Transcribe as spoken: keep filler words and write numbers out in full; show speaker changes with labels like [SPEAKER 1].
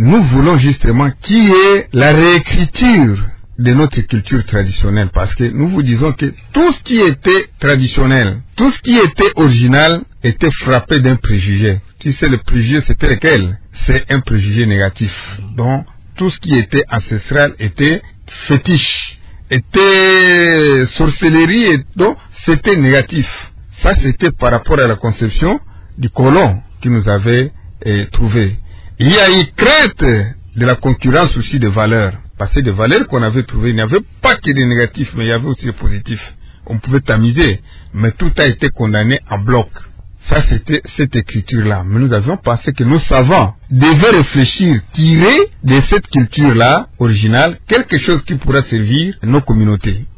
[SPEAKER 1] nous voulons justement qu'il y ait la réécriture de notre culture traditionnelle, parce que nous vous disons que tout ce qui était traditionnel, tout ce qui était original était frappé d'un préjugé. Tu sais, le préjugé, c'était lequel? C'est un préjugé négatif. Donc, tout ce qui était ancestral était fétiche, était sorcellerie, et donc c'était négatif. Ça, c'était par rapport à la conception du colon qui nous avait eh, trouvé. Il y a eu crainte de la concurrence aussi des valeurs. Parce que des valeurs qu'on avait trouvées, il n'y avait pas que des négatifs, mais il y avait aussi des positifs. On pouvait tamiser, mais tout a été condamné en bloc. Ça, c'était cette écriture-là. Mais nous avions pensé que nos savants devaient réfléchir, tirer de cette culture-là, originale, quelque chose qui pourra servir nos communautés.